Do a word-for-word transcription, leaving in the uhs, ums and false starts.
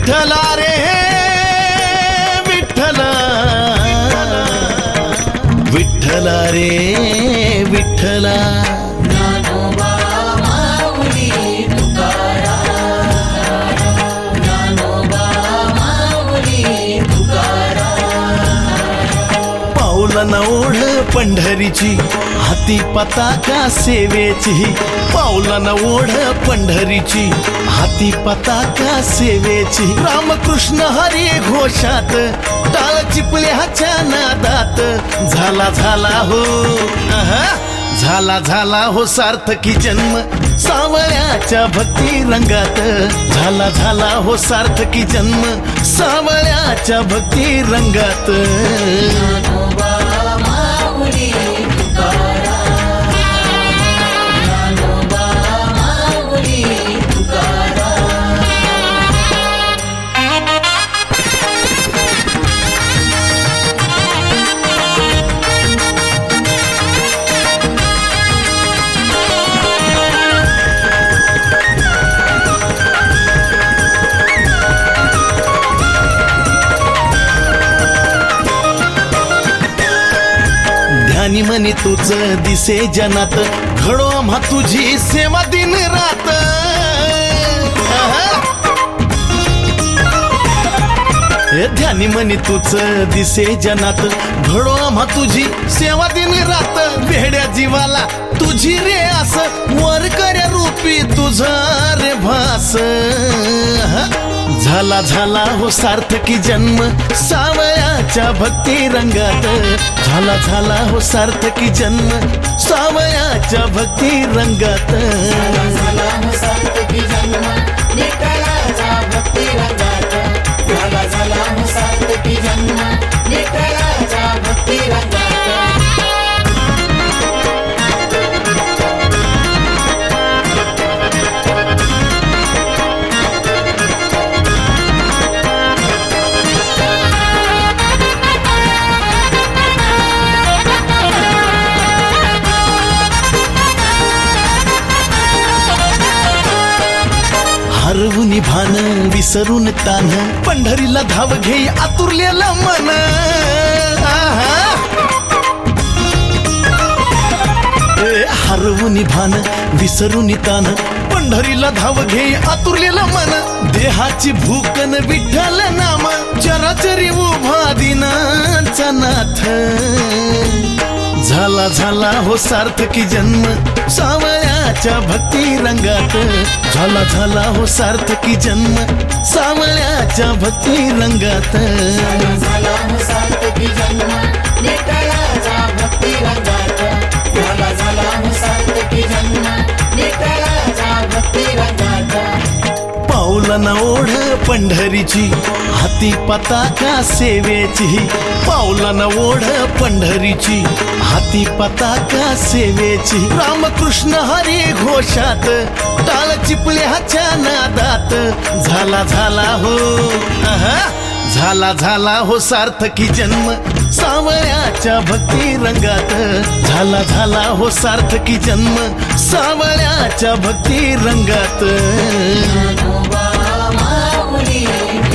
विठ्ठला रे विठ्ठला, विठ्ठला रे विठ्ठला. पाऊलन ओढ पंढरीची हाती पताका सेवेची, पाऊलन ओढ पंढरीची हाती पताका सेवेची. रामकृष्ण हरी घोषात टाळ चिपल्याच्या नादात झाला झाला हो आहा, झाला झाला हो सार्थकी जन्म सावळ्याच्या भक्ती रंगात. झाला झाला हो सार्थकी जन्म सावळ्याच्या भक्ती रंगात. ध्यानी म्हणे तुझ दिसे जनात घडो आम्हा तुझी सेवा दिन रात. ध्यानी म्हणे तुझ दिसे जनात घडो आम्हा तुझी सेवा दिन रात. वेड्या जीवाला तुझी रे आस वर कर्या रूपी तुझा रे भास. झाला झाला हो सार्थकी जन्म सावयाच्या भक्ती रंगात. झाला झाला हो सार्थकी जन्म सावयाच्या भक्ती रंगात. झाला झाला हो सार्थकी जन्म विठ्ठलाच्या भक्ती रंगात. झाला झाला हो सार्थकी जन्म विठ्ठलाच्या भक्ती रंगात. हरवून भान विसरून तान पंढरीला धाव घेई आतुरलेलं मन. हरवून भान विसरून तान पंढरीला धाव घेई आतुरलेलं मन. देहाची भूकन विठ्ठल नाम चराचरी उभा दिनाचा नाथ. झाला झाला हो सार्थकी जन्म सावळ्याच्या भक्ती रंगात. झाला झाला हो सार्थकी जन्म सावळ्याच्या भक्ती रंगात. झाला झाला हो सार्थकी जन्म विठ्ठलाच्या भक्ती रंगात. झाला झाला हो सार्थकी जन्म विठ्ठलाच्या भक्ती रंगात. पाऊलन ओढ पंढरीची हाती पताका सेवेची. पाऊलन ओढ पंढरीची हाती पताका सेवेची. रामकृष्ण हरी घोषात टाळ चिपल्याच्या नादात. झाला झाला हो आहा, झाला झाला हो सार्थकी जन्म सावळ्याच्या भक्ती रंगात. झाला झाला हो सार्थकी जन्म सावळ्याच्या भक्ती रंगात. ज्ञानोबा माऊली